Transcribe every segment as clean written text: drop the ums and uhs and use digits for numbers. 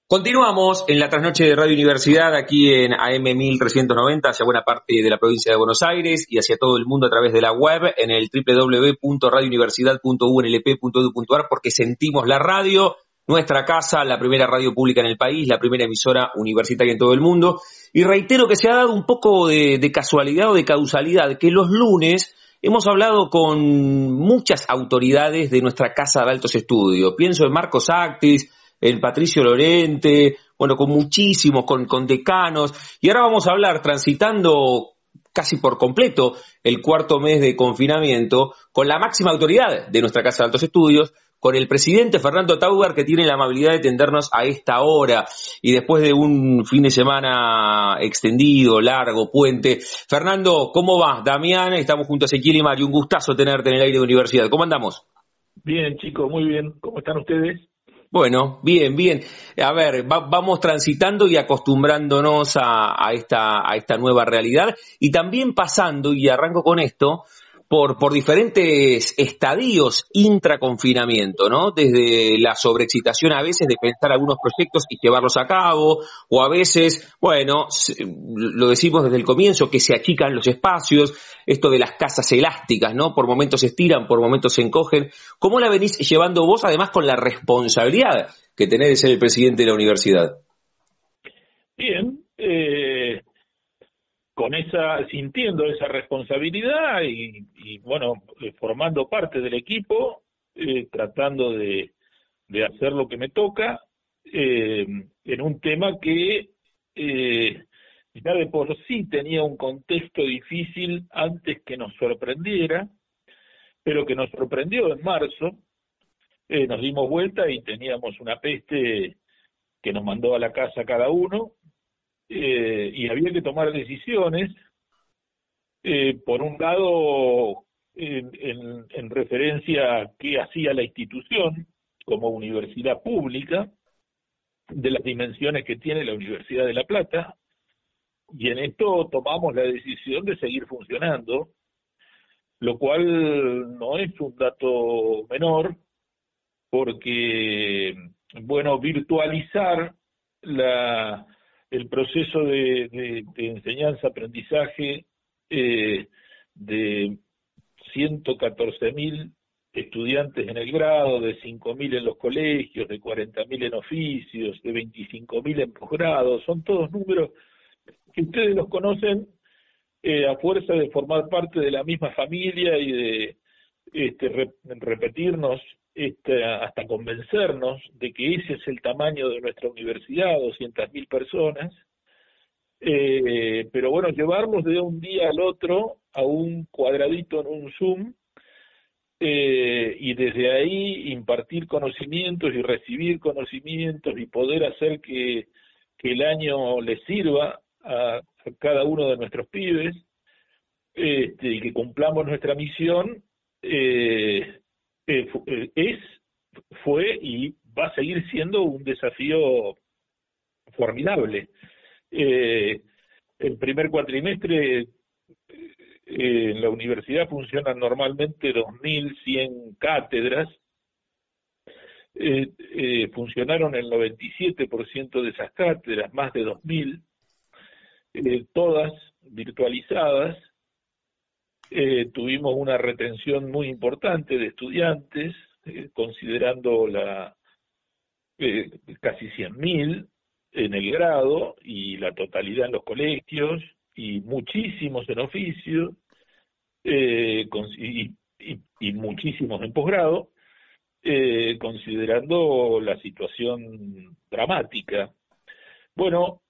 Continuamos en la trasnoche de Radio Universidad aquí en AM 1390 hacia buena parte de la provincia de Buenos Aires y hacia todo el mundo a través de la web en el www.radiouniversidad.unlp.edu.ar porque sentimos la radio, nuestra casa, la primera radio pública en el país, la primera emisora universitaria en todo el mundo. Y reitero que se ha dado un poco de casualidad o de causalidad que los lunes hemos hablado con muchas autoridades de nuestra Casa de Altos Estudios. Pienso en Marcos Actis, en Patricio Lorente, bueno, con muchísimos, con decanos. Y ahora vamos a hablar, transitando casi por completo el cuarto mes de confinamiento, con la máxima autoridad de nuestra Casa de Altos Estudios, con el presidente Fernando Tauber, que tiene la amabilidad de atendernos a esta hora y después de un fin de semana extendido, largo, puente. Fernando, ¿cómo va? Damián, estamos junto a Ezequiel y Mario. Un gustazo tenerte en el aire de universidad. ¿Cómo andamos? Bien, chicos, muy bien. ¿Cómo están ustedes? Bueno, bien, bien. A ver, vamos transitando y acostumbrándonos a esta nueva realidad y también pasando, y arranco con esto, por diferentes estadios intraconfinamiento, ¿no? Desde la sobreexcitación a veces de pensar algunos proyectos y llevarlos a cabo, o a veces, bueno, lo decimos desde el comienzo, que se achican los espacios, esto de las casas elásticas, ¿no? Por momentos se estiran, por momentos se encogen. ¿Cómo la venís llevando vos, además, con la responsabilidad que tenés de ser el presidente de la universidad? Bien, sintiendo esa responsabilidad y bueno, formando parte del equipo, tratando de hacer lo que me toca, en un tema que ya de por sí tenía un contexto difícil antes que nos sorprendiera, pero que nos sorprendió en marzo. Nos dimos vuelta y teníamos una peste que nos mandó a la casa cada uno, y había que tomar decisiones, por un lado en referencia a qué hacía la institución como universidad pública, de las dimensiones que tiene la Universidad de La Plata, y en esto tomamos la decisión de seguir funcionando, lo cual no es un dato menor, porque, bueno, virtualizar el proceso de enseñanza-aprendizaje de 114.000 estudiantes en el grado, de 5.000 en los colegios, de 40.000 en oficios, de 25.000 en posgrado, son todos números que ustedes los conocen a fuerza de formar parte de la misma familia y de repetirnos hasta convencernos de que ese es el tamaño de nuestra universidad, 200.000 personas, pero bueno, llevarlos de un día al otro a un cuadradito en un Zoom, y desde ahí impartir conocimientos y recibir conocimientos y poder hacer que el año les sirva a cada uno de nuestros pibes, y que cumplamos nuestra misión, fue y va a seguir siendo un desafío formidable. El primer cuatrimestre en la universidad funcionan normalmente 2.100 cátedras, funcionaron el 97% de esas cátedras, más de 2.000, todas virtualizadas. Tuvimos una retención muy importante de estudiantes, considerando casi 100.000 en el grado y la totalidad en los colegios y muchísimos en oficio, y muchísimos en posgrado, considerando la situación dramática. Bueno,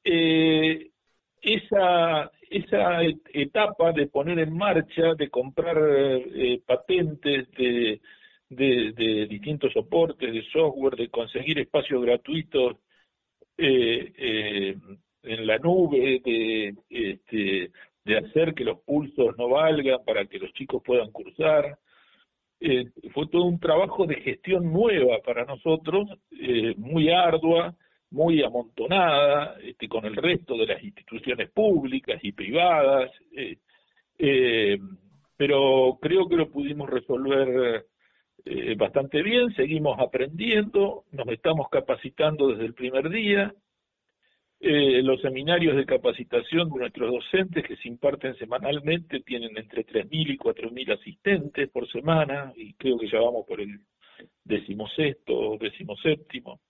esa etapa de poner en marcha, de comprar patentes de distintos soportes, de software, de conseguir espacios gratuitos en la nube, de hacer que los cursos no valgan para que los chicos puedan cursar. Fue todo un trabajo de gestión nueva para nosotros, muy ardua, muy amontonada, con el resto de las instituciones públicas y privadas, pero creo que lo pudimos resolver bastante bien, seguimos aprendiendo, nos estamos capacitando desde el primer día. Los seminarios de capacitación de nuestros docentes que se imparten semanalmente tienen entre 3.000 y 4.000 asistentes por semana, y creo que ya vamos por el 16º o 17º.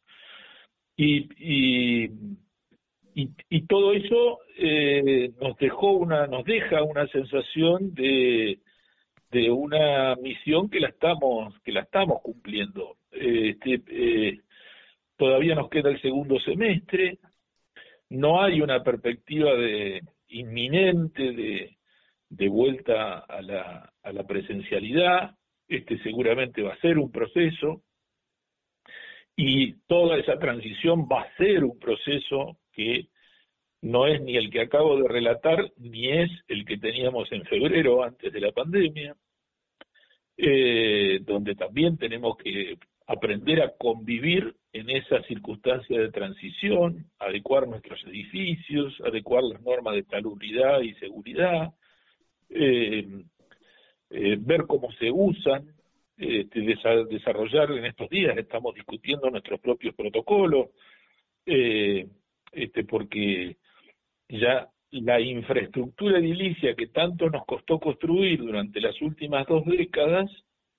Y todo eso nos deja una sensación de una misión que la estamos cumpliendo. Todavía nos queda el segundo semestre, no hay una perspectiva inminente de vuelta a la presencialidad. Seguramente va a ser un proceso, y toda esa transición va a ser un proceso que no es ni el que acabo de relatar, ni es el que teníamos en febrero antes de la pandemia, donde también tenemos que aprender a convivir en esa circunstancia de transición, adecuar nuestros edificios, adecuar las normas de salubridad y seguridad, ver cómo se usan, desarrollar en estos días, estamos discutiendo nuestros propios protocolos, porque ya la infraestructura edilicia que tanto nos costó construir durante las últimas 2 décadas,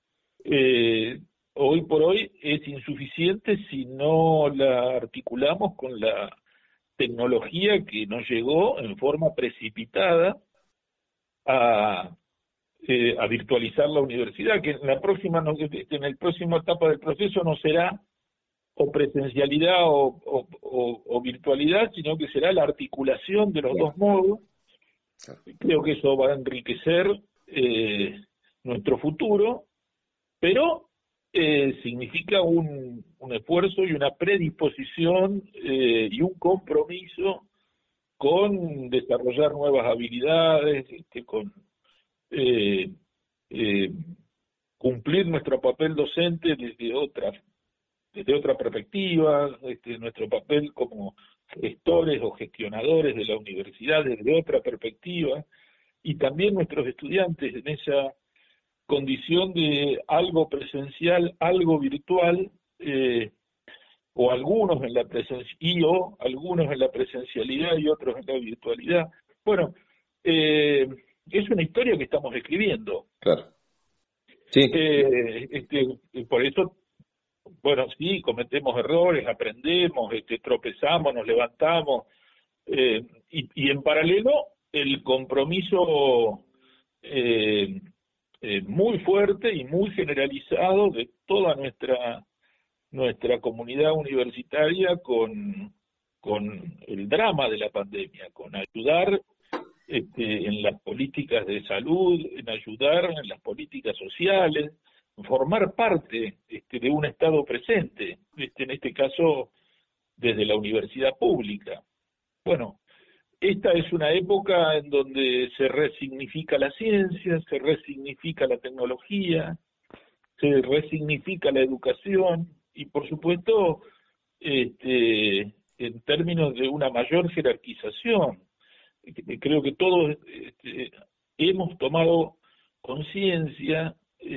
hoy por hoy es insuficiente si no la articulamos con la tecnología que nos llegó en forma precipitada a virtualizar la universidad, que en la próxima etapa del proceso no será o presencialidad o virtualidad, sino que será la articulación de los dos modos. Creo que eso va a enriquecer nuestro futuro, pero significa un esfuerzo y una predisposición y un compromiso con desarrollar nuevas habilidades, con cumplir nuestro papel docente desde otra perspectiva, nuestro papel como gestores o gestionadores de la universidad desde otra perspectiva, y también nuestros estudiantes en esa condición de algo presencial, algo virtual, o algunos en la presencialidad y otros en la virtualidad. Bueno, es una historia que estamos escribiendo. Claro. Sí. Por eso, bueno, sí, cometemos errores, aprendemos, tropezamos, nos levantamos, y en paralelo el compromiso muy fuerte y muy generalizado de toda nuestra comunidad universitaria con el drama de la pandemia, con ayudar en las políticas de salud, en ayudar en las políticas sociales, formar parte de un Estado presente, en este caso desde la universidad pública. Bueno, esta es una época en donde se resignifica la ciencia, se resignifica la tecnología, se resignifica la educación y, por supuesto, en términos de una mayor jerarquización. Creo que todos hemos tomado conciencia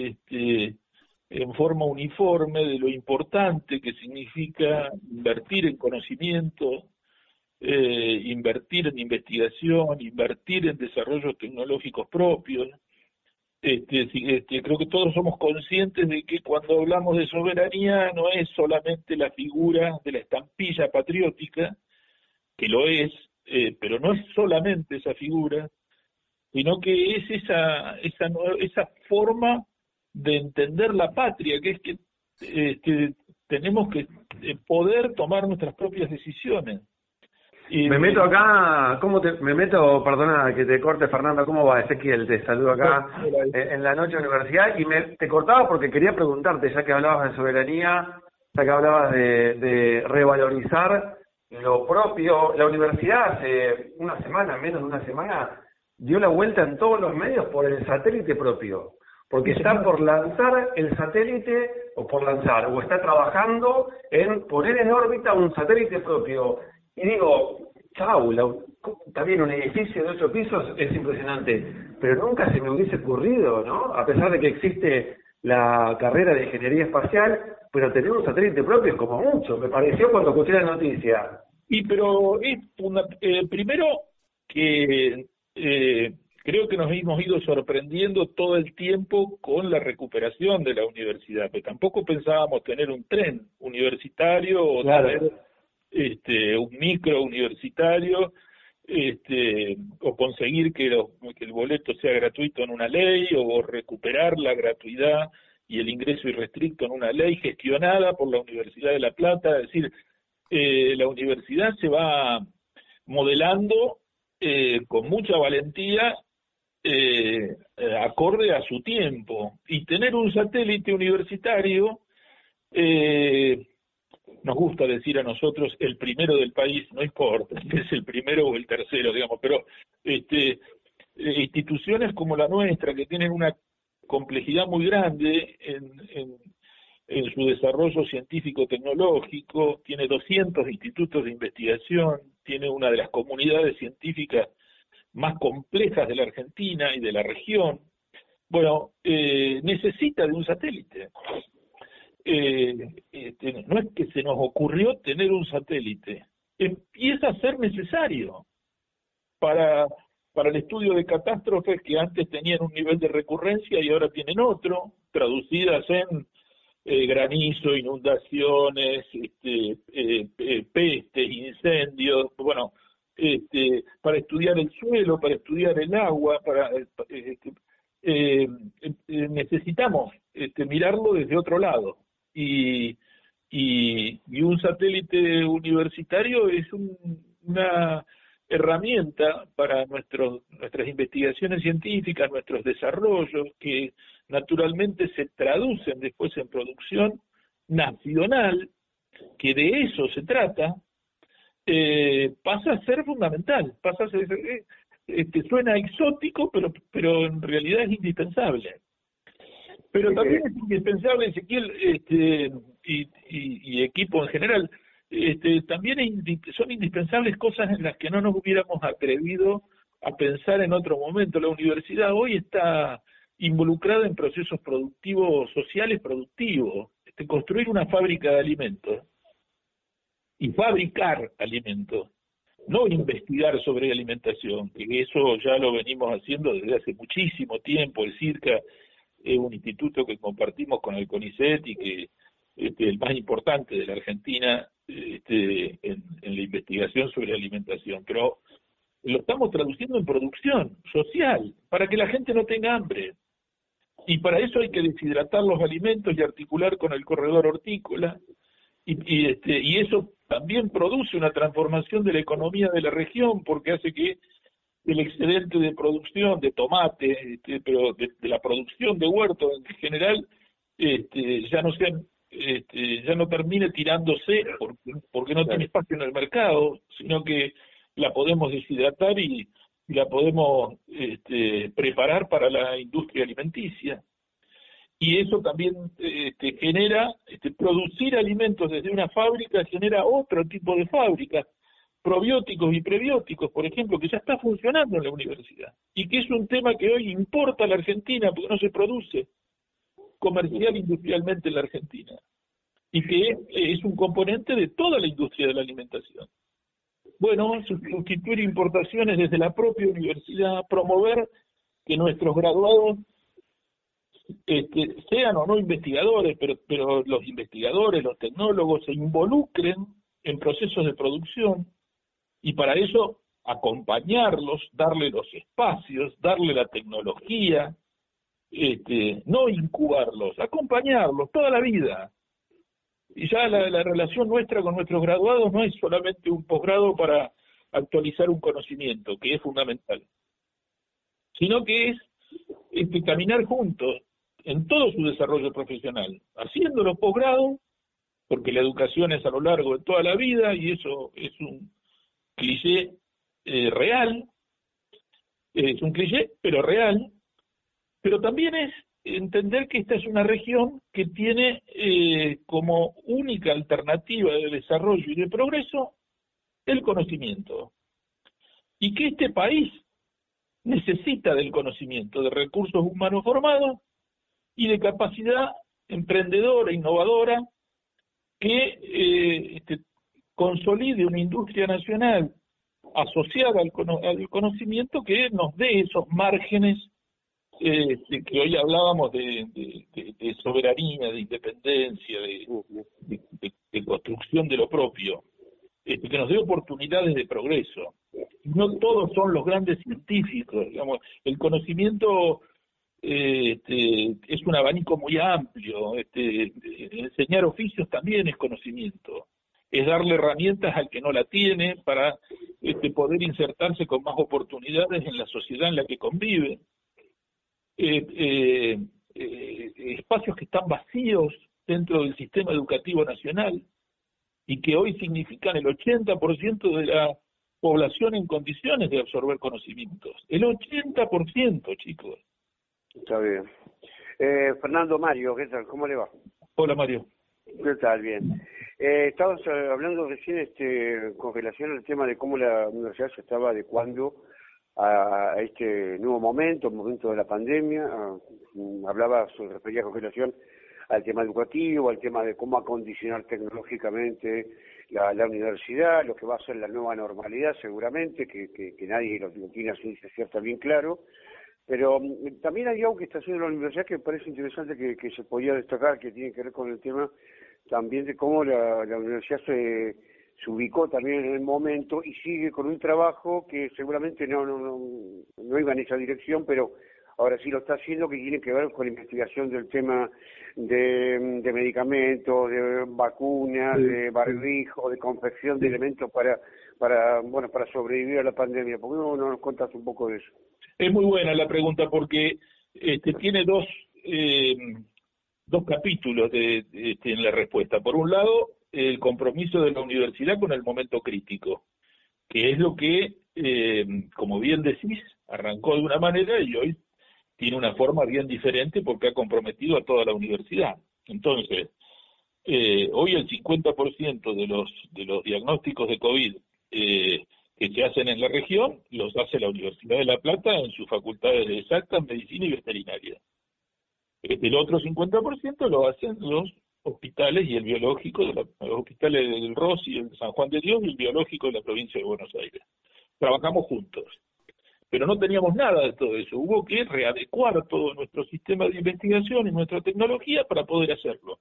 en forma uniforme de lo importante que significa invertir en conocimiento, invertir en investigación, invertir en desarrollos tecnológicos propios. Creo que todos somos conscientes de que cuando hablamos de soberanía no es solamente la figura de la estampilla patriótica, que lo es, pero no es solamente esa figura, sino que es esa forma de entender la patria, que es que tenemos que poder tomar nuestras propias decisiones. Me meto acá, perdona que te corte, Fernando, ¿cómo va? Ezequiel, te saludo acá en la noche de universidad, y te cortaba porque quería preguntarte, ya que hablabas de soberanía, ya que hablabas de revalorizar lo propio. La universidad hace menos de una semana, dio la vuelta en todos los medios por el satélite propio, porque está por lanzar el satélite, o está trabajando en poner en órbita un satélite propio. Y digo, está bien, un edificio de 8 pisos es impresionante, pero nunca se me hubiese ocurrido, ¿no? A pesar de que existe la carrera de ingeniería espacial, pero tener un satélite propio es como mucho, me pareció cuando escuché la noticia. Pero es primero que creo que nos hemos ido sorprendiendo todo el tiempo con la recuperación de la universidad, pero tampoco pensábamos tener un tren universitario o Claro. tener un micro universitario, o conseguir que el boleto sea gratuito en una ley, o recuperar la gratuidad y el ingreso irrestricto en una ley gestionada por la Universidad de La Plata. Es decir, la universidad se va modelando con mucha valentía, acorde a su tiempo, y tener un satélite universitario, nos gusta decir a nosotros el primero del país, no importa si es el primero o el tercero, digamos, pero instituciones como la nuestra, que tienen una complejidad muy grande en su desarrollo científico-tecnológico, tiene 200 institutos de investigación, tiene una de las comunidades científicas más complejas de la Argentina y de la región. Bueno, necesita de un satélite. No es que se nos ocurrió tener un satélite, empieza a ser necesario para el estudio de catástrofes que antes tenían un nivel de recurrencia y ahora tienen otro, traducidas en granizo, inundaciones, pestes, incendios, bueno, para estudiar el suelo, para estudiar el agua, necesitamos mirarlo desde otro lado, y un satélite universitario es una herramienta para nuestras investigaciones científicas, nuestros desarrollos, que naturalmente se traducen después en producción nacional, que de eso se trata. Pasa a ser fundamental, pasa a ser, suena exótico, pero en realidad es indispensable. Pero también es indispensable, Ezequiel, y equipo en general, también son indispensables cosas en las que no nos hubiéramos atrevido a pensar en otro momento. La universidad hoy está involucrada en procesos productivos, sociales productivos. Construir una fábrica de alimentos y fabricar alimentos, no investigar sobre alimentación, que eso ya lo venimos haciendo desde hace muchísimo tiempo. El CIRCA es un instituto que compartimos con el CONICET y que el más importante de la Argentina en la investigación sobre alimentación, pero lo estamos traduciendo en producción social, para que la gente no tenga hambre. Y para eso hay que deshidratar los alimentos y articular con el corredor hortícola, y eso también produce una transformación de la economía de la región, porque hace que el excedente de producción de tomate, pero de la producción de huertos en general, ya no termine tirándose porque no tiene espacio en el mercado, sino que la podemos deshidratar y la podemos preparar para la industria alimenticia. Y eso también genera, producir alimentos desde una fábrica genera otro tipo de fábricas, probióticos y prebióticos, por ejemplo, que ya está funcionando en la universidad, y que es un tema que hoy importa a la Argentina porque no se produce comercial industrialmente en la Argentina, y que es un componente de toda la industria de la alimentación. Bueno, sustituir importaciones desde la propia universidad, promover que nuestros graduados sean o no investigadores, pero los investigadores, los tecnólogos se involucren en procesos de producción, y para eso acompañarlos, darle los espacios, darle la tecnología, no incubarlos, acompañarlos toda la vida. Y ya la relación nuestra con nuestros graduados no es solamente un posgrado para actualizar un conocimiento, que es fundamental, sino que es caminar juntos en todo su desarrollo profesional, haciendo los posgrados, porque la educación es a lo largo de toda la vida, y eso es un cliché real, es un cliché, pero real, pero también es entender que esta es una región que tiene como única alternativa de desarrollo y de progreso el conocimiento, y que este país necesita del conocimiento, de recursos humanos formados, y de capacidad emprendedora, innovadora, que consolide una industria nacional asociada al conocimiento que nos dé esos márgenes que hoy hablábamos de soberanía, de independencia, de construcción de lo propio, que nos dé oportunidades de progreso. No todos son los grandes científicos, digamos, el conocimiento es un abanico muy amplio, enseñar oficios también es conocimiento, es darle herramientas al que no la tiene para poder insertarse con más oportunidades en la sociedad en la que convive. Espacios que están vacíos dentro del sistema educativo nacional y que hoy significan el 80% de la población en condiciones de absorber conocimientos. El 80%, chicos. Está bien. Fernando, Mario, ¿qué tal? ¿Cómo le va? Hola, Mario. ¿Qué tal? Bien. Estabas hablando recién con relación al tema de cómo la universidad se estaba adecuando a este nuevo momento, el momento de la pandemia. Refería con relación al tema educativo, al tema de cómo acondicionar tecnológicamente la universidad, lo que va a ser la nueva normalidad seguramente, que nadie lo tiene a ciencia cierta bien claro. Pero también hay algo que está haciendo la universidad que me parece interesante que se podía destacar, que tiene que ver con el tema también de cómo la universidad se ubicó también en el momento y sigue con un trabajo que seguramente no iba en esa dirección, pero ahora sí lo está haciendo, que tiene que ver con la investigación del tema de medicamentos, de vacunas, de barbijo, de confección de elementos para sobrevivir a la pandemia. ¿Por qué no nos contas un poco de eso? Es muy buena la pregunta porque tiene dos capítulos en la respuesta. Por un lado, el compromiso de la universidad con el momento crítico, que es lo que, como bien decís, arrancó de una manera y hoy tiene una forma bien diferente porque ha comprometido a toda la universidad. Entonces, hoy el 50% de los diagnósticos de COVID que se hacen en la región los hace la Universidad de La Plata en sus facultades de Exactas, Medicina y Veterinaria. El otro 50% lo hacen los hospitales y el biológico, los hospitales del Rossi, el San Juan de Dios y el biológico de la provincia de Buenos Aires. Trabajamos juntos. Pero no teníamos nada de todo eso. Hubo que readecuar todo nuestro sistema de investigación y nuestra tecnología para poder hacerlo.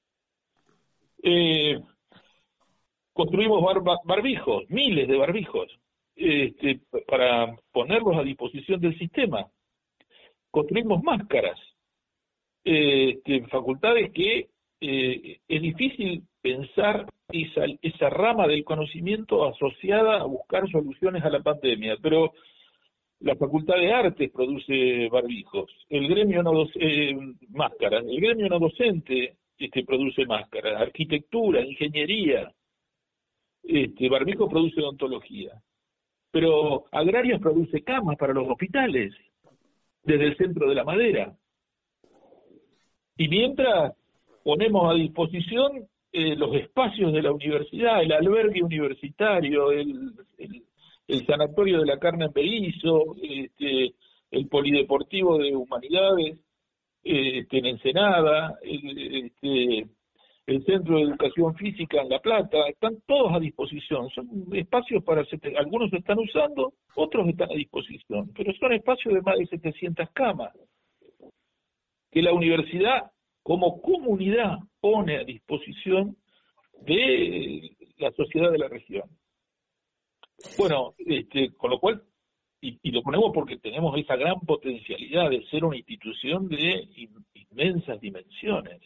Construimos barbijos, miles de barbijos, para ponerlos a disposición del sistema. Construimos máscaras. Facultades que es difícil pensar esa rama del conocimiento asociada a buscar soluciones a la pandemia, pero la Facultad de Artes produce barbijos, el gremio máscaras, el gremio no docente produce máscaras, arquitectura, ingeniería, barbijos produce odontología, pero Agrarios produce camas para los hospitales, desde el Centro de la Madera. Y mientras ponemos a disposición los espacios de la universidad, el albergue universitario, el sanatorio de la carne en Berizo, el polideportivo de humanidades en Ensenada, el centro de educación física en La Plata, están todos a disposición. Son espacios algunos se están usando, otros están a disposición, pero son espacios de más de 700 camas que la universidad como comunidad pone a disposición de la sociedad de la región. Bueno, con lo cual, y lo ponemos porque tenemos esa gran potencialidad de ser una institución de inmensas dimensiones.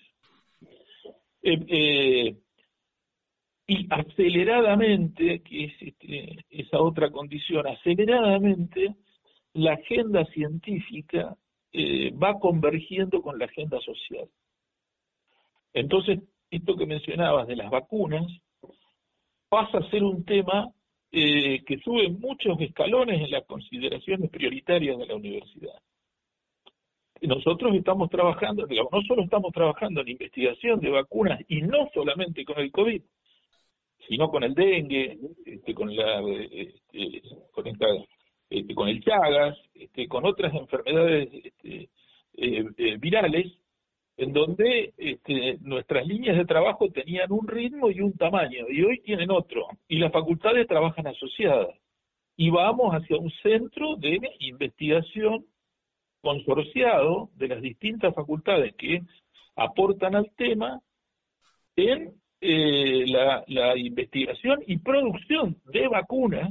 Y aceleradamente, que es esa otra condición, aceleradamente la agenda científica va convergiendo con la agenda social. Entonces, esto que mencionabas de las vacunas pasa a ser un tema que sube muchos escalones en las consideraciones prioritarias de la universidad. Nosotros estamos trabajando, digamos, no solo estamos trabajando en investigación de vacunas, y no solamente con el COVID, sino con el dengue, con el Chagas, con otras enfermedades virales en donde nuestras líneas de trabajo tenían un ritmo y un tamaño, y hoy tienen otro, y las facultades trabajan asociadas, y vamos hacia un centro de investigación consorciado de las distintas facultades que aportan al tema en la investigación y producción de vacunas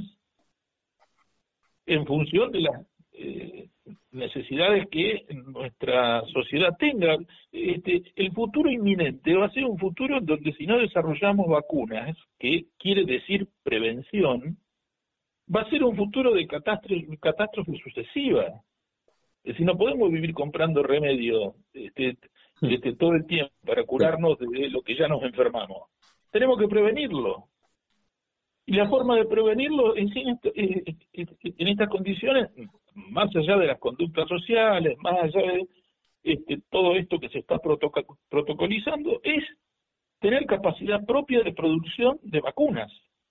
en función de las necesidades que nuestra sociedad tenga. El futuro inminente va a ser un futuro en donde si no desarrollamos vacunas, que quiere decir prevención, va a ser un futuro de catástrofe sucesiva. Es decir, no podemos vivir comprando remedios todo el tiempo para curarnos de lo que ya nos enfermamos. Tenemos que prevenirlo. Y la forma de prevenirlo en estas condiciones, más allá de las conductas sociales, más allá de todo esto que se está protocolizando, es tener capacidad propia de producción de vacunas.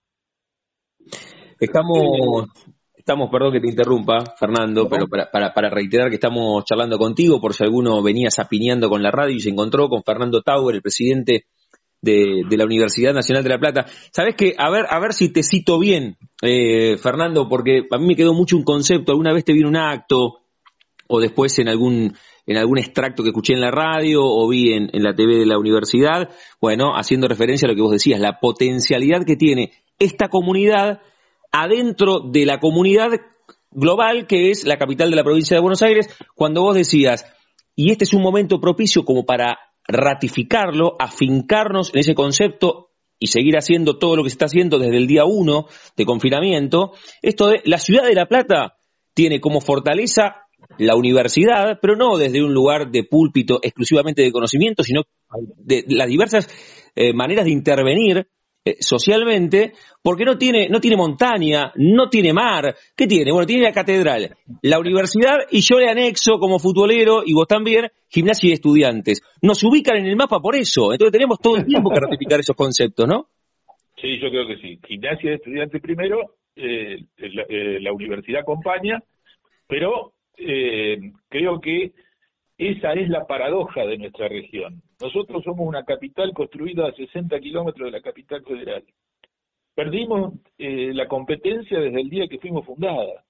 Estamos, perdón que te interrumpa, Fernando, pero para reiterar que estamos charlando contigo, por si alguno venía zapineando con la radio y se encontró con Fernando Tauber, el presidente de la Universidad Nacional de La Plata. ¿Sabés qué? A ver si te cito bien, Fernando, porque a mí me quedó mucho un concepto. Alguna vez te vi en un acto, o después en algún extracto que escuché en la radio, o vi en la TV de la universidad, bueno, haciendo referencia a lo que vos decías, la potencialidad que tiene esta comunidad adentro de la comunidad global que es la capital de la provincia de Buenos Aires, cuando vos decías, y este es un momento propicio como para ratificarlo, afincarnos en ese concepto y seguir haciendo todo lo que se está haciendo desde el día 1 de confinamiento. Esto de la ciudad de La Plata tiene como fortaleza la universidad, pero no desde un lugar de púlpito exclusivamente de conocimiento, sino de las diversas maneras de intervenir socialmente, porque no tiene montaña, no tiene mar. ¿Qué tiene? Bueno, tiene la catedral, la universidad, y yo le anexo como futbolero, y vos también, Gimnasia y Estudiantes. Nos ubican en el mapa por eso, entonces tenemos todo el tiempo que ratificar esos conceptos, ¿no? Sí, yo creo que sí. Gimnasia y Estudiantes primero, la universidad acompaña, pero creo que esa es la paradoja de nuestra región. Nosotros somos una capital construida a 60 kilómetros de la capital federal. Perdimos la competencia desde el día que fuimos fundada.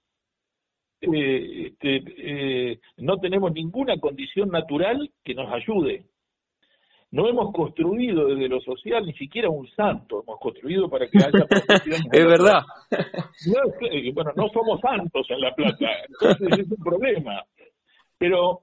No tenemos ninguna condición natural que nos ayude. No hemos construido desde lo social ni siquiera un santo, hemos construido para que haya profesiones. Es verdad. Bueno, no somos santos en La Plata, entonces es un problema. Pero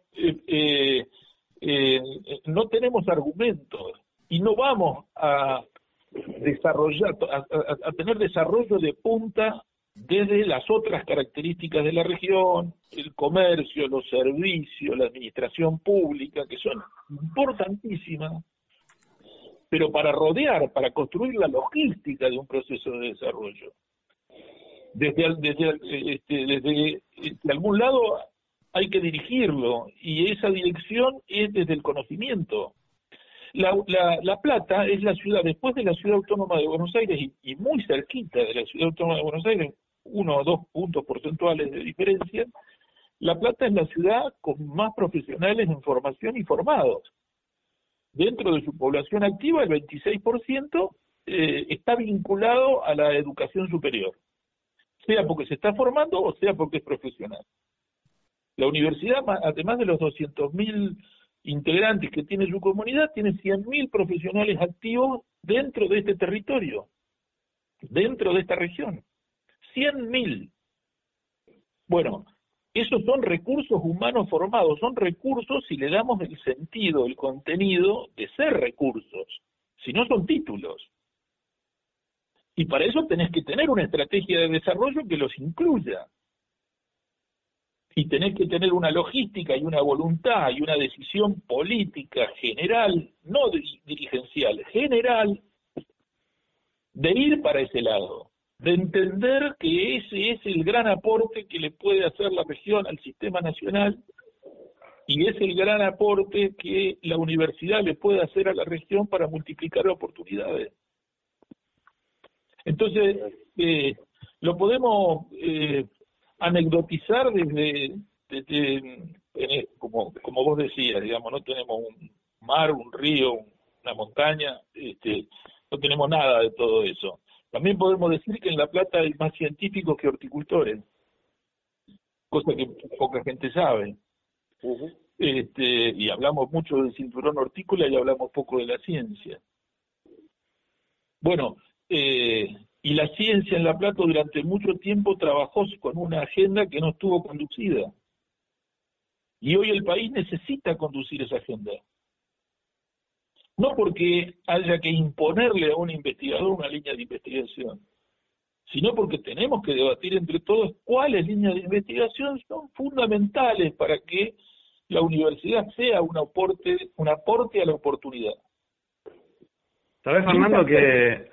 no tenemos argumentos y no vamos a desarrollar, a tener desarrollo de punta desde las otras características de la región, el comercio, los servicios, la administración pública, que son importantísimas, pero para construir la logística de un proceso de desarrollo. Desde algún lado hay que dirigirlo, y esa dirección es desde el conocimiento. La Plata es la ciudad, después de la Ciudad Autónoma de Buenos Aires, y muy cerquita de la Ciudad Autónoma de Buenos Aires, 1 o 2 puntos porcentuales de diferencia, La Plata es la ciudad con más profesionales en formación y formados. Dentro de su población activa, el 26% está vinculado a la educación superior, sea porque se está formando o sea porque es profesional. La universidad, además de los 200.000 integrantes que tiene su comunidad, tiene 100.000 profesionales activos dentro de este territorio, dentro de esta región. 100.000. Bueno, esos son recursos humanos formados, son recursos si le damos el sentido, el contenido de ser recursos, si no son títulos. Y para eso tenés que tener una estrategia de desarrollo que los incluya. Y tenés que tener una logística y una voluntad y una decisión política general, no dirigencial, general, de ir para ese lado, de entender que ese es el gran aporte que le puede hacer la región al sistema nacional, y es el gran aporte que la universidad le puede hacer a la región para multiplicar oportunidades. Entonces, lo podemos anecdotizar desde como vos decías, digamos, no tenemos mar, un río, una montaña, no tenemos nada de todo eso. También podemos decir que en La Plata hay más científicos que horticultores, cosa que poca gente sabe. Ujú. Y hablamos mucho del cinturón hortícola y hablamos poco de la ciencia. Bueno, y la ciencia en La Plata durante mucho tiempo trabajó con una agenda que no estuvo conducida. Y hoy el país necesita conducir esa agenda. No porque haya que imponerle a un investigador una línea de investigación, sino porque tenemos que debatir entre todos cuáles líneas de investigación son fundamentales para que la universidad sea un aporte a la oportunidad. ¿Sabés, Fernando, que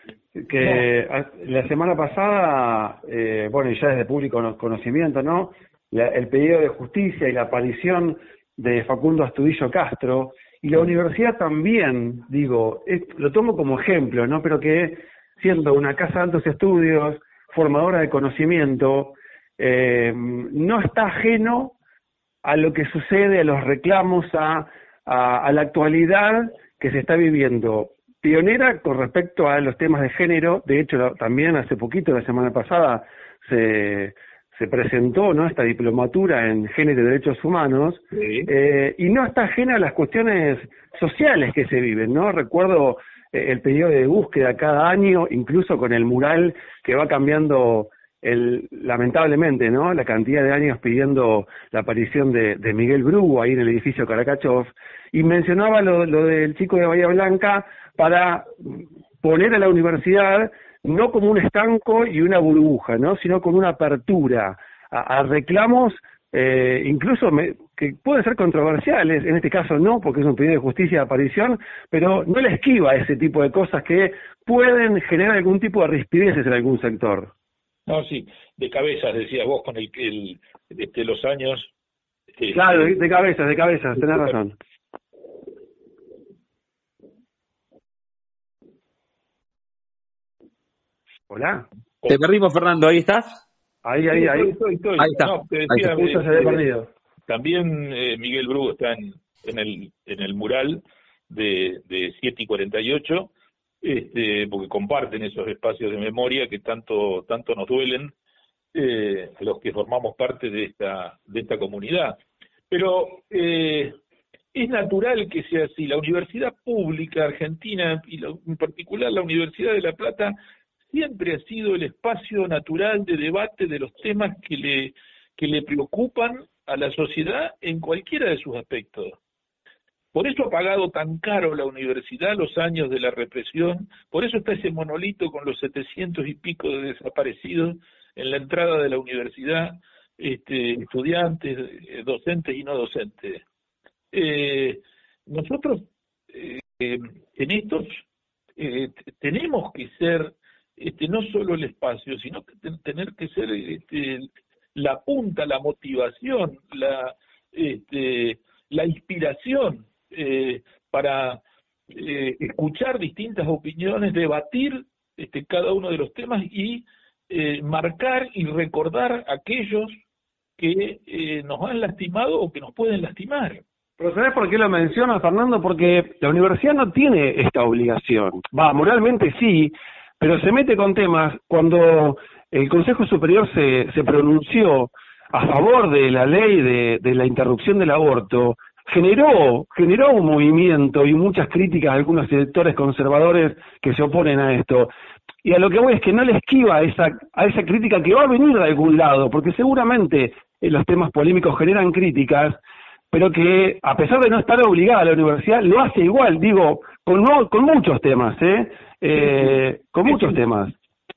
la semana pasada, bueno, y ya desde público conocimiento, ¿no? El pedido de justicia y la aparición de Facundo Astudillo Castro, y la universidad también, digo, lo tomo como ejemplo, ¿no? Pero que siendo una casa de altos estudios, formadora de conocimiento, no está ajeno a lo que sucede, a los reclamos, a la actualidad que se está viviendo. Pionera con respecto a los temas de género, de hecho también hace poquito, la semana pasada, se presentó, ¿no?, esta diplomatura en género y derechos humanos, sí. Y no está ajena a las cuestiones sociales que se viven, ¿no? Recuerdo el pedido de búsqueda cada año, incluso con el mural que va cambiando lamentablemente, ¿no?, la cantidad de años pidiendo la aparición de Miguel Brugo ahí en el edificio Karakachov, y mencionaba lo del chico de Bahía Blanca para poner a la universidad no como un estanco y una burbuja, ¿no?, sino como una apertura a reclamos, incluso que pueden ser controversiales, en este caso no, porque es un pedido de justicia de aparición, pero no le esquiva ese tipo de cosas que pueden generar algún tipo de rispideces en algún sector. No, sí, de cabezas, decías vos, con los años. Claro, de cabezas, tenés razón. Hola. Te perdimos, Fernando, ¿ahí estás? Ahí. Estoy. Ahí está. No, te decía, se había perdido. También Miguel Brugo está en el mural de 7 y 48, porque comparten esos espacios de memoria que tanto nos duelen a los que formamos parte de esta comunidad. Pero es natural que sea así. La universidad pública argentina, y en particular la Universidad de La Plata, siempre ha sido el espacio natural de debate de los temas que le preocupan a la sociedad en cualquiera de sus aspectos. Por eso ha pagado tan caro la universidad los años de la represión, por eso está ese monolito con los 700 y pico de desaparecidos en la entrada de la universidad, estudiantes, docentes y no docentes. Nosotros en estos tenemos que ser no solo el espacio, sino que tener que ser la punta, la motivación, la inspiración para escuchar distintas opiniones, debatir cada uno de los temas y marcar y recordar aquellos que nos han lastimado o que nos pueden lastimar. Pero ¿sabés por qué lo menciono, Fernando? Porque la universidad no tiene esta obligación. Moralmente sí, pero se mete con temas. Cuando el Consejo Superior se pronunció a favor de la ley de la interrupción del aborto, generó un movimiento y muchas críticas a algunos sectores conservadores que se oponen a esto. Y a lo que voy es que no le esquiva a esa crítica que va a venir de algún lado, porque seguramente los temas polémicos generan críticas, pero que a pesar de no estar obligada a la universidad, lo hace igual, digo, con muchos temas, con muchos temas.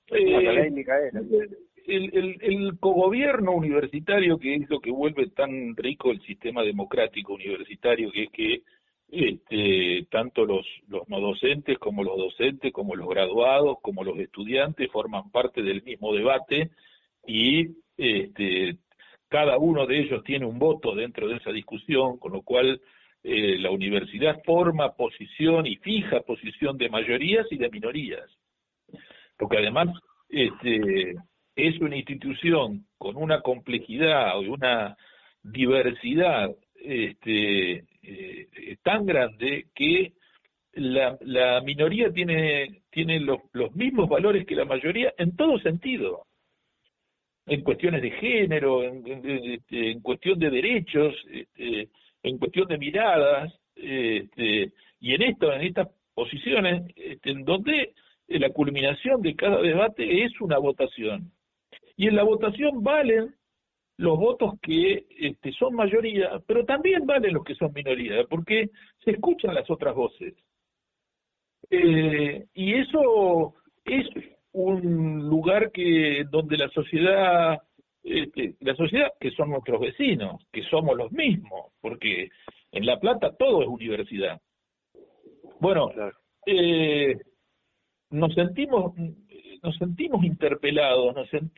El cogobierno universitario, que es lo que vuelve tan rico el sistema democrático universitario, que es que tanto los no docentes como los docentes, como los graduados, como los estudiantes forman parte del mismo debate y cada uno de ellos tiene un voto dentro de esa discusión, con lo cual la universidad forma posición y fija posición de mayorías y de minorías, porque además es una institución con una complejidad y una diversidad tan grande que la minoría tiene los mismos valores que la mayoría en todo sentido, en cuestiones de género, en cuestión de derechos, en cuestión de miradas, y en estas posiciones en donde la culminación de cada debate es una votación. Y en la votación valen los votos que son mayoría, pero también valen los que son minoría, porque se escuchan las otras voces. Y eso es un lugar donde la sociedad que son nuestros vecinos, que somos los mismos, porque en La Plata todo es universidad. Bueno, nos sentimos interpelados,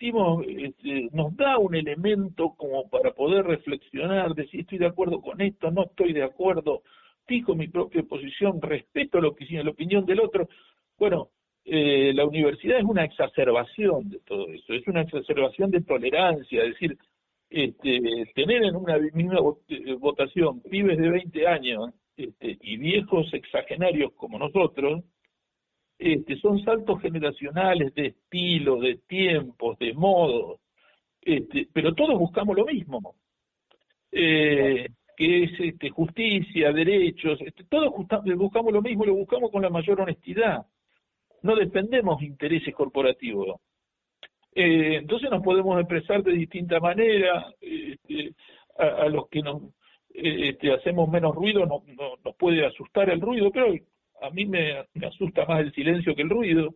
nos da un elemento como para poder reflexionar, decir estoy de acuerdo con esto, no estoy de acuerdo, fijo mi propia posición, respeto la opinión del otro. Bueno, la universidad es una exacerbación de todo eso, es una exacerbación de tolerancia, es decir, tener en una misma votación pibes de 20 años y viejos sexagenarios como nosotros, son saltos generacionales de estilo, de tiempos, de modos, pero todos buscamos lo mismo, que es justicia, derechos, todos buscamos lo mismo y lo buscamos con la mayor honestidad. No defendemos intereses corporativos. Entonces nos podemos expresar de distinta manera, a los que nos hacemos menos ruido nos puede asustar el ruido, pero a mí me asusta más el silencio que el ruido,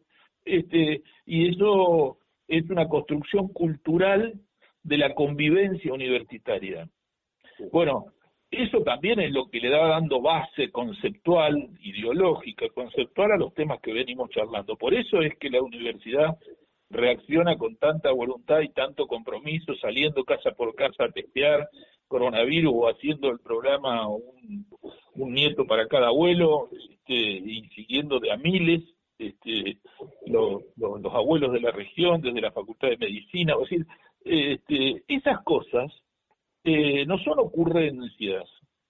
y eso es una construcción cultural de la convivencia universitaria. Bueno, eso también es lo que le da dando base conceptual, ideológica, conceptual a los temas que venimos charlando. Por eso es que la universidad reacciona con tanta voluntad y tanto compromiso, saliendo casa por casa a testear coronavirus o haciendo el programa un nieto para cada abuelo, y siguiendo de a miles los abuelos de la región, desde la Facultad de Medicina. Es decir, esas cosas no son ocurrencias,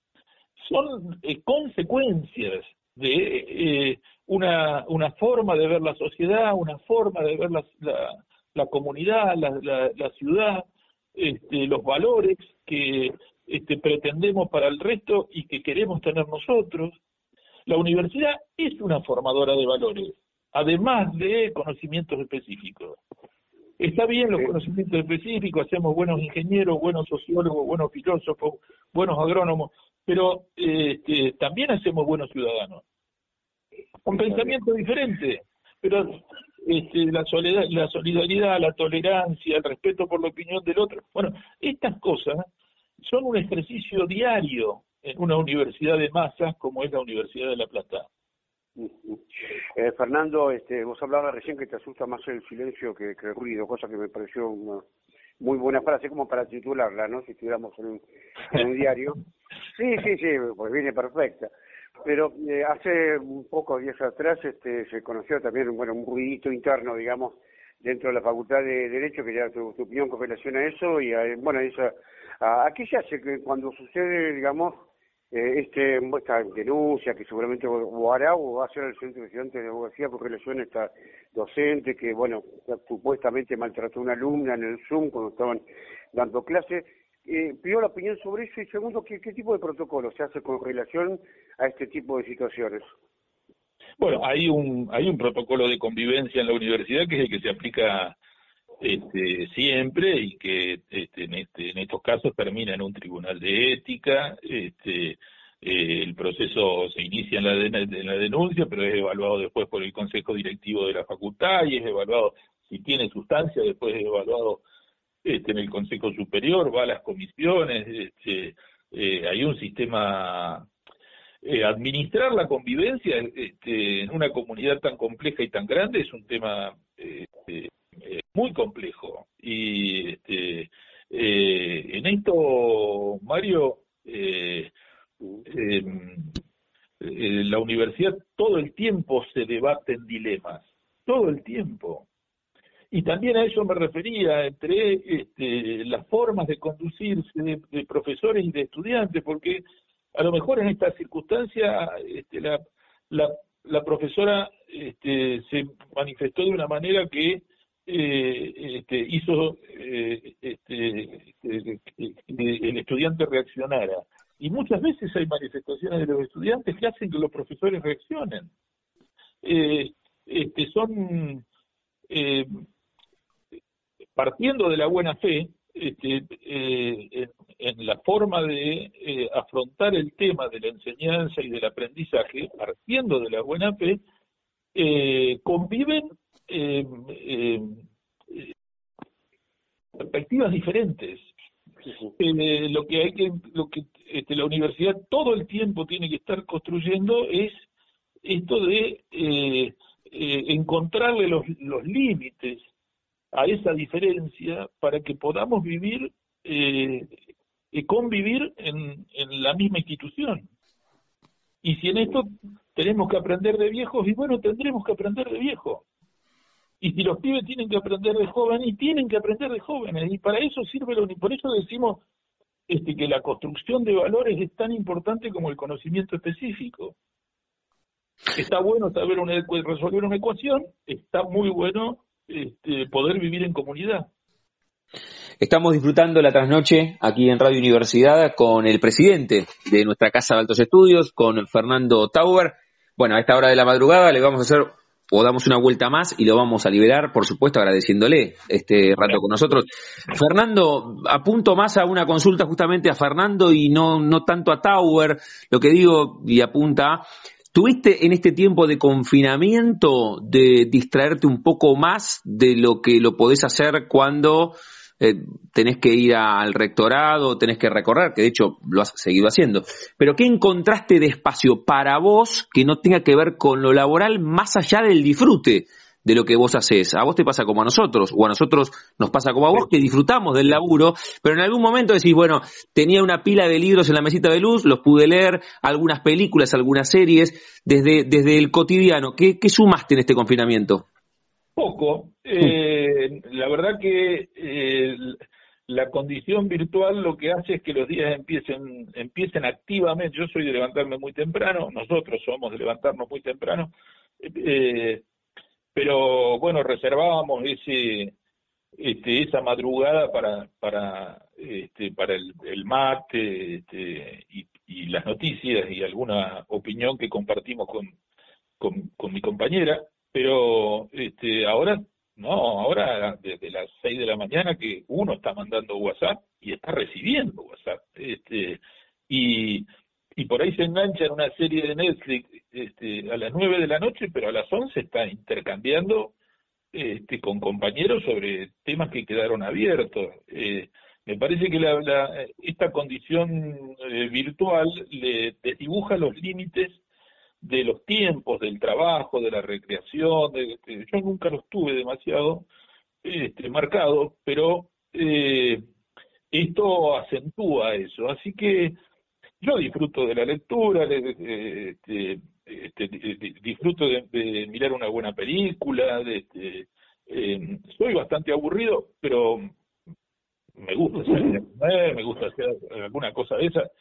son consecuencias de una forma de ver la sociedad, una forma de ver la comunidad, la ciudad, los valores que pretendemos para el resto y que queremos tener nosotros. La universidad es una formadora de valores, además de conocimientos específicos. Está bien los conocimientos específicos, hacemos buenos ingenieros, buenos sociólogos, buenos filósofos, buenos agrónomos, pero también hacemos buenos ciudadanos. Un pensamiento diferente, pero la solidaridad, la tolerancia, el respeto por la opinión del otro. Bueno, estas cosas son un ejercicio diario en una universidad de masas como es la Universidad de La Plata. Fernando, vos hablabas recién que te asusta más el silencio que el ruido, cosa que me pareció una muy buena frase como para titularla, ¿no? Si estuviéramos en un diario. Sí, pues viene perfecta. Pero hace un pocos días atrás se conoció también un ruidito interno, digamos, dentro de la Facultad de Derecho, que ya tu opinión con relación a eso, y ¿a qué se hace que cuando sucede, digamos, esta denuncia que seguramente o hará o va a hacer el Centro de Estudiantes de Abogacía con relación a esta docente que, supuestamente maltrató a una alumna en el Zoom cuando estaban dando clase? Pidió la opinión sobre eso, y segundo, ¿qué tipo de protocolo se hace con relación a este tipo de situaciones? Bueno, hay un protocolo de convivencia en la universidad que es el que se aplica siempre y que en estos casos termina en un tribunal de ética. El proceso se inicia en la denuncia, pero es evaluado después por el consejo directivo de la facultad y es evaluado, si tiene sustancia, después es evaluado en el consejo superior, va a las comisiones. Hay un sistema. Administrar la convivencia en una comunidad tan compleja y tan grande es un tema muy complejo, y en esto, Mario, la universidad todo el tiempo se debaten dilemas, todo el tiempo, y también a eso me refería, entre las formas de conducirse de profesores y de estudiantes, porque A lo mejor en esta circunstancia la profesora se manifestó de una manera que hizo el estudiante reaccionara. Y muchas veces hay manifestaciones de los estudiantes que hacen que los profesores reaccionen. Son partiendo de la buena fe, en la forma de afrontar el tema de la enseñanza y del aprendizaje, partiendo de la buena fe, conviven perspectivas diferentes. Lo que la universidad todo el tiempo tiene que estar construyendo es esto de encontrarle los límites a esa diferencia para que podamos vivir y convivir en la misma institución. Y si en esto tenemos que aprender de viejos, y bueno, tendremos que aprender de viejos. Y si los pibes tienen que aprender de jóvenes, y tienen que aprender de jóvenes. Y para eso sirve por eso decimos que la construcción de valores es tan importante como el conocimiento específico. Está bueno saber resolver una ecuación, está muy bueno poder vivir en comunidad. Estamos disfrutando la trasnoche aquí en Radio Universidad con el presidente de nuestra Casa de Altos Estudios, con Fernando Tauber. Bueno, a esta hora de la madrugada le vamos a hacer, o damos una vuelta más y lo vamos a liberar, por supuesto, agradeciéndole este rato con nosotros. Fernando, apunto más a una consulta justamente a Fernando y no tanto a Tauber. Lo que digo y apunta, ¿tuviste en este tiempo de confinamiento de distraerte un poco más de lo que lo podés hacer cuando tenés que ir al rectorado, tenés que recorrer, que de hecho lo has seguido haciendo? Pero ¿qué encontraste de espacio para vos que no tenga que ver con lo laboral más allá del disfrute de lo que vos hacés? A vos te pasa como a nosotros, o a nosotros nos pasa como a vos, que disfrutamos del laburo, pero en algún momento decís, bueno, tenía una pila de libros en la mesita de luz, los pude leer, algunas películas, algunas series, desde el cotidiano. ¿Qué sumaste en este confinamiento? Poco. La verdad que la condición virtual lo que hace es que los días empiecen activamente. Yo soy de levantarme muy temprano, nosotros somos de levantarnos muy temprano, pero bueno, reservábamos esa madrugada para el mate y las noticias y alguna opinión que compartimos con mi compañera. Pero ahora desde las 6 de la mañana que uno está mandando WhatsApp y está recibiendo WhatsApp, y por ahí se engancha en una serie de Netflix a las 9 de la noche, pero a las 11 está intercambiando con compañeros sobre temas que quedaron abiertos. Me parece que esta condición virtual le desdibuja los límites de los tiempos, del trabajo, de la recreación. Yo nunca los tuve demasiado marcados, pero esto acentúa eso. Así que yo disfruto de la lectura, disfruto de mirar una buena película, soy bastante aburrido, pero me gusta salir a comer, me gusta hacer alguna cosa de esa.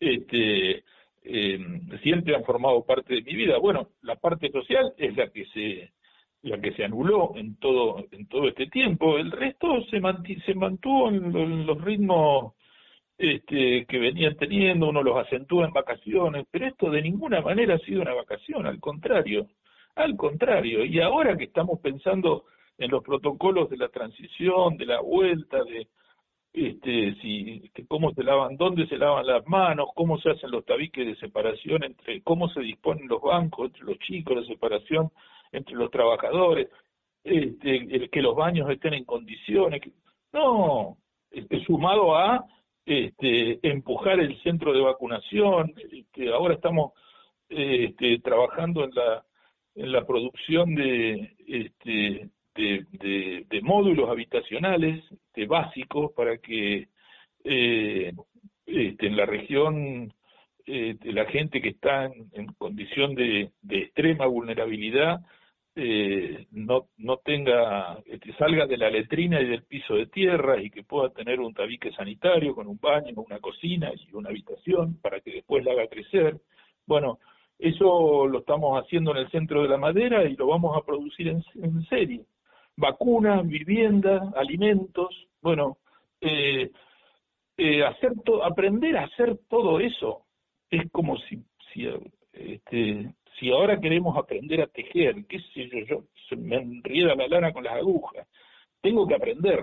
Siempre han formado parte de mi vida. Bueno, la parte social es la que se anuló en todo este tiempo. El resto se mantuvo en los ritmos que venían teniendo. Uno los acentúa en vacaciones, pero esto de ninguna manera ha sido una vacación, al contrario. Y ahora que estamos pensando en los protocolos de la transición, de la vuelta, de cómo se lavan, dónde se lavan las manos, cómo se hacen los tabiques de separación cómo se disponen los bancos entre los chicos, la separación entre los trabajadores, que los baños estén en condiciones, sumado a empujar el centro de vacunación. Ahora estamos trabajando en la producción de módulos habitacionales básicos para que en la región la gente que está en condición de extrema vulnerabilidad no tenga, salga de la letrina y del piso de tierra y que pueda tener un tabique sanitario con un baño, una cocina y una habitación para que después la haga crecer. Bueno, eso lo estamos haciendo en el Centro de la Madera y lo vamos a producir en serie. Vacunas, vivienda, alimentos, bueno, aprender a hacer todo eso es como si ahora queremos aprender a tejer, qué sé yo, se me enrieda la lana con las agujas, tengo que aprender,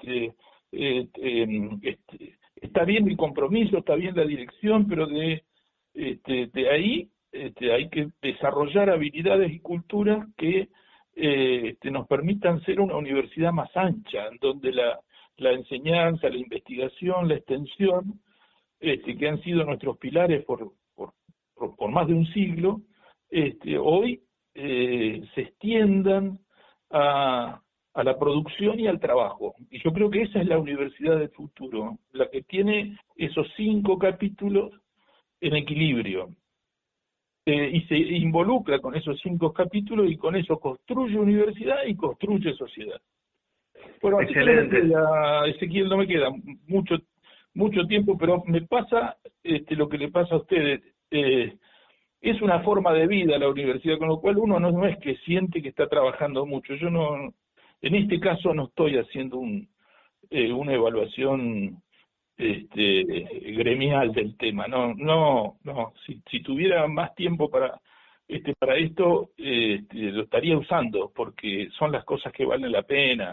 está bien el compromiso, está bien la dirección, pero de ahí hay que desarrollar habilidades y culturas que nos permitan ser una universidad más ancha, en donde la enseñanza, la investigación, la extensión, que han sido nuestros pilares por más de un siglo, hoy se extiendan a la producción y al trabajo. Y yo creo que esa es la universidad del futuro, la que tiene esos 5 capítulos en equilibrio. Y se involucra con esos 5 capítulos y con eso construye universidad y construye sociedad. Bueno, excelente. Ezequiel, no me queda mucho tiempo, pero me pasa lo que le pasa a ustedes. Es una forma de vida la universidad, con lo cual uno no es que siente que está trabajando mucho. Yo no, en este caso no estoy haciendo una evaluación gremial del tema. No. Si tuviera más tiempo para esto, lo estaría usando, porque son las cosas que valen la pena,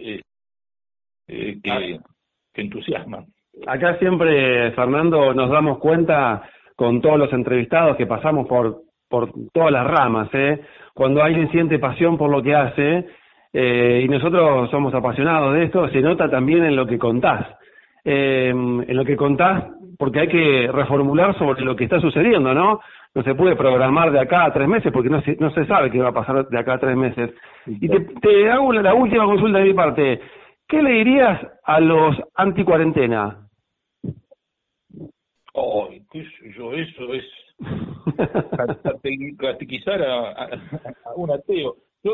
que entusiasman. Acá siempre, Fernando, nos damos cuenta con todos los entrevistados que pasamos por todas las ramas, cuando alguien siente pasión por lo que hace, y nosotros somos apasionados de esto, se nota también en lo que contás. En lo que contás, porque hay que reformular sobre lo que está sucediendo, ¿no? No se puede programar de acá a 3 meses, porque no se sabe qué va a pasar de acá a 3 meses. Y te hago la última consulta de mi parte. ¿Qué le dirías a los anti-cuarentena? Qué sé yo, eso es catequizar a un ateo. Yo,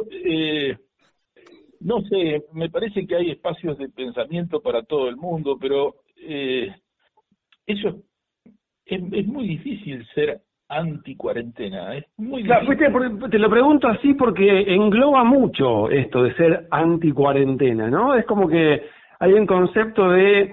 no sé, me parece que hay espacios de pensamiento para todo el mundo, pero eso es muy difícil ser anti-cuarentena. Es muy difícil. Claro, te lo pregunto así porque engloba mucho esto de ser anti-cuarentena, ¿no? Es como que hay un concepto de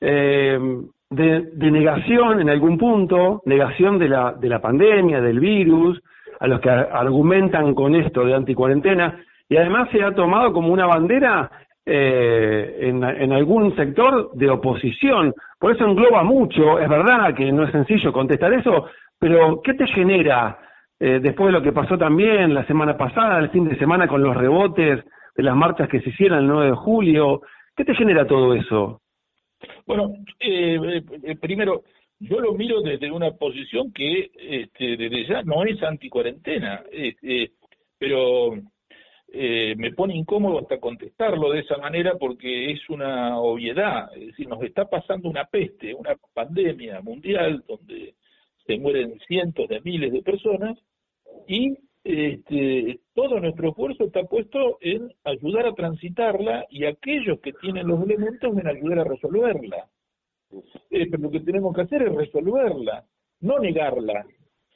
negación en algún punto, negación de la pandemia, del virus, a los que argumentan con esto de anti-cuarentena, y además se ha tomado como una bandera en algún sector de oposición. Por eso engloba mucho. Es verdad que no es sencillo contestar eso, pero ¿qué te genera después de lo que pasó también la semana pasada, el fin de semana, con los rebotes de las marchas que se hicieron el 9 de julio? ¿Qué te genera todo eso? Bueno, primero, yo lo miro desde una posición que desde ya no es anti-cuarentena, pero me pone incómodo hasta contestarlo de esa manera porque es una obviedad. Es decir, nos está pasando una peste, una pandemia mundial donde se mueren cientos de miles de personas y todo nuestro esfuerzo está puesto en ayudar a transitarla y aquellos que tienen los elementos en ayudar a resolverla. Pero lo que tenemos que hacer es resolverla, no negarla.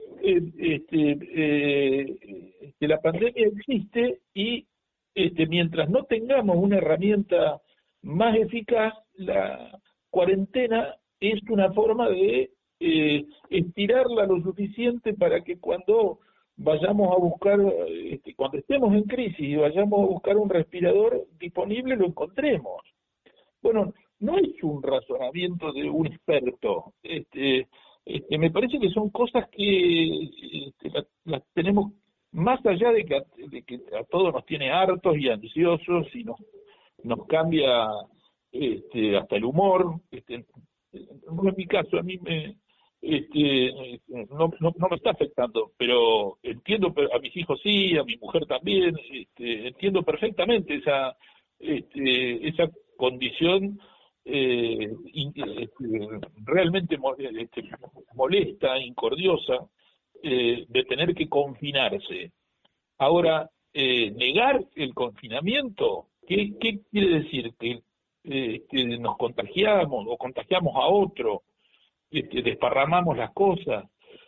La pandemia existe y mientras no tengamos una herramienta más eficaz, la cuarentena es una forma de estirarla lo suficiente para que cuando vayamos a buscar, cuando estemos en crisis y vayamos a buscar un respirador disponible, lo encontremos. Bueno, no es un razonamiento de un experto. Me parece que son cosas que las tenemos, más allá de que a todos nos tiene hartos y ansiosos y nos cambia hasta el humor. No es mi caso, a mí no me está afectando, pero entiendo, a mis hijos sí, a mi mujer también, entiendo perfectamente esa condición realmente molesta, incordiosa, de tener que confinarse. Ahora, negar el confinamiento. ¿Qué quiere decir? Que nos contagiamos o contagiamos a otro, desparramamos las cosas.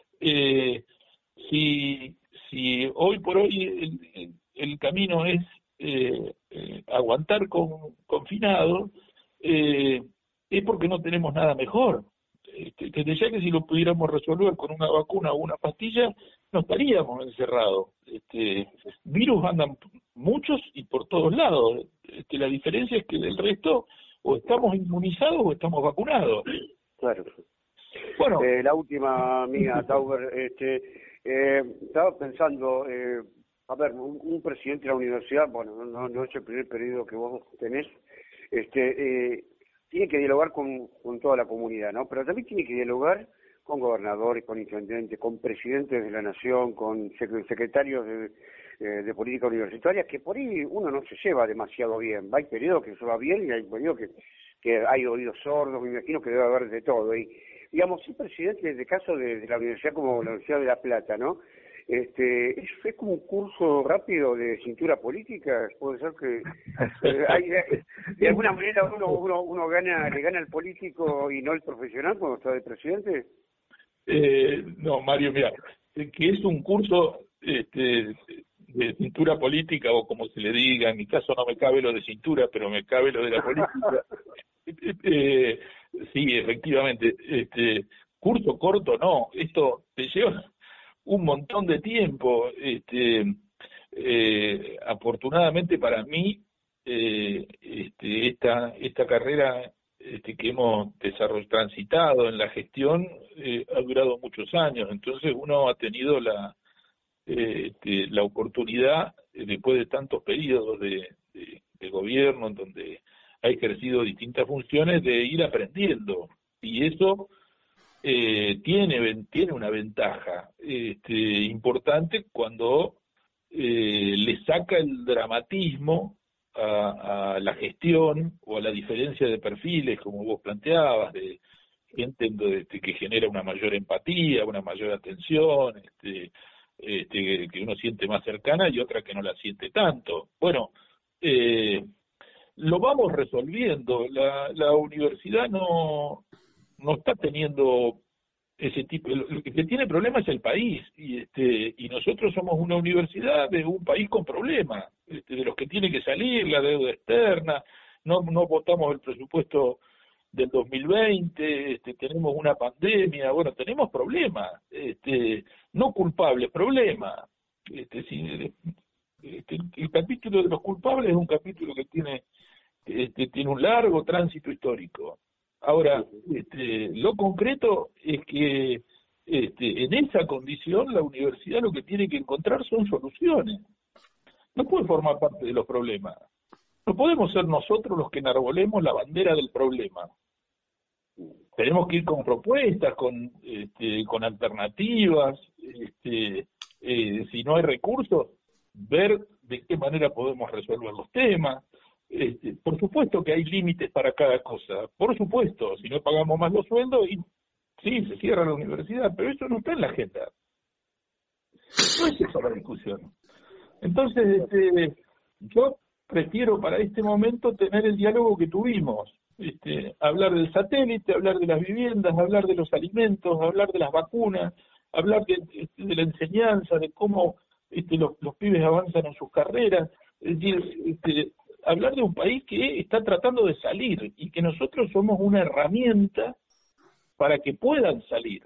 Si hoy por hoy el camino es aguantar confinados, es porque no tenemos nada mejor. Desde ya que si lo pudiéramos resolver con una vacuna o una pastilla, no estaríamos encerrados. Virus andan muchos y por todos lados. La diferencia es que del resto o estamos inmunizados o estamos vacunados. Claro. Bueno, la última mía, Tauber, estaba pensando, a ver, un presidente de la universidad, bueno, no es el primer periodo que vos tenés, tiene que dialogar con toda la comunidad, ¿no? Pero también tiene que dialogar con gobernadores, con intendentes, con presidentes de la nación, con secretarios de política universitaria, que por ahí uno no se lleva demasiado bien. Hay periodos que se va bien y hay periodos que hay oídos sordos, me imagino que debe haber de todo. Y, digamos, el presidente, de caso de la universidad como la Universidad de La Plata, ¿no? Es como un curso rápido de cintura política. Puede ser que de alguna manera uno le gana al político y no al profesional cuando está de presidente. No, Mario, mira, que es un curso de cintura política, o como se le diga, en mi caso no me cabe lo de cintura, pero me cabe lo de la política. Sí, efectivamente, curso corto no, esto te lleva un montón de tiempo. Afortunadamente para mí, esta carrera que hemos transitado en la gestión ha durado muchos años, entonces uno ha tenido la oportunidad, después de tantos periodos de gobierno en donde ha ejercido distintas funciones, de ir aprendiendo, y eso tiene una ventaja importante cuando le saca el dramatismo a la gestión o a la diferencia de perfiles, como vos planteabas, de gente que genera una mayor empatía, una mayor atención, que uno siente más cercana y otra que no la siente tanto. Bueno, lo vamos resolviendo. La universidad no está teniendo ese tipo. Lo que tiene problemas es el país, y nosotros somos una universidad de un país con problemas, de los que tiene que salir, la deuda externa, no votamos el presupuesto del 2020, tenemos una pandemia, bueno, tenemos problemas, no culpables, problemas. El capítulo de los culpables es un capítulo que tiene un largo tránsito histórico. Ahora, lo concreto es que en esa condición la universidad lo que tiene que encontrar son soluciones. No puede formar parte de los problemas. No podemos ser nosotros los que enarbolemos la bandera del problema. Tenemos que ir con propuestas, con alternativas. Si no hay recursos, ver de qué manera podemos resolver los temas. Por supuesto que hay límites para cada cosa, por supuesto, si no pagamos más los sueldos, y sí, se cierra la universidad, pero eso no está en la agenda. No es esa la discusión. Entonces, yo prefiero para este momento tener el diálogo que tuvimos, hablar del satélite, hablar de las viviendas, hablar de los alimentos, hablar de las vacunas, hablar de la enseñanza, de cómo los pibes avanzan en sus carreras, es decir, hablar de un país que está tratando de salir y que nosotros somos una herramienta para que puedan salir.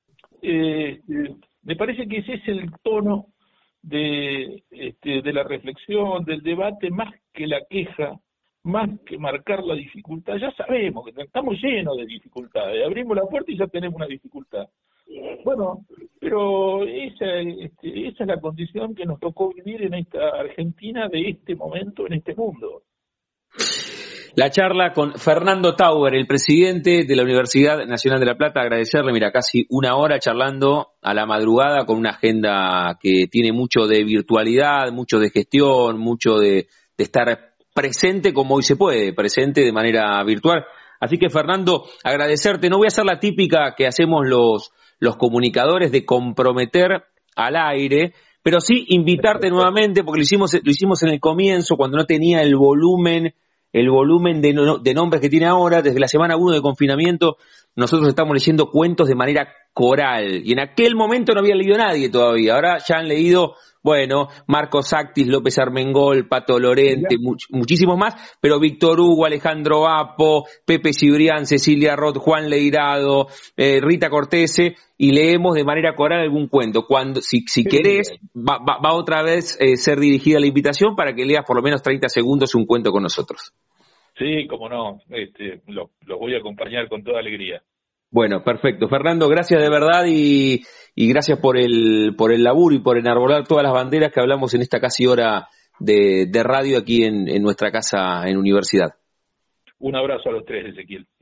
Me parece que ese es el tono de la reflexión, del debate, más que la queja, más que marcar la dificultad. Ya sabemos que estamos llenos de dificultades, abrimos la puerta y ya tenemos una dificultad. Bueno, pero esa es la condición que nos tocó vivir en esta Argentina de este momento, en este mundo. La charla con Fernando Tauber, el presidente de la Universidad Nacional de La Plata. Agradecerle, mira, casi una hora charlando a la madrugada con una agenda que tiene mucho de virtualidad, mucho de gestión, mucho de estar presente como hoy se puede, presente de manera virtual. Así que, Fernando, agradecerte. No voy a hacer la típica que hacemos los comunicadores de comprometer al aire, pero sí invitarte nuevamente, porque lo hicimos en el comienzo, cuando no tenía el volumen de nombres que tiene ahora. Desde la semana 1 de confinamiento, nosotros estamos leyendo cuentos de manera coral, y en aquel momento no había leído nadie todavía. Ahora ya han leído, bueno, Marcos Actis, López Armengol, Pato Lorente, muchísimos más, pero Víctor Hugo, Alejandro Apo, Pepe Cibrián, Cecilia Roth, Juan Leirado, Rita Cortese, y leemos de manera coral algún cuento. Cuando, si querés, va otra vez ser dirigida la invitación para que leas por lo menos 30 segundos un cuento con nosotros. Sí, cómo no, los voy a acompañar con toda alegría. Bueno, perfecto. Fernando, gracias de verdad y gracias por el laburo y por enarbolar todas las banderas que hablamos en esta casi hora de radio aquí en nuestra casa en Universidad. Un abrazo a los tres, Ezequiel.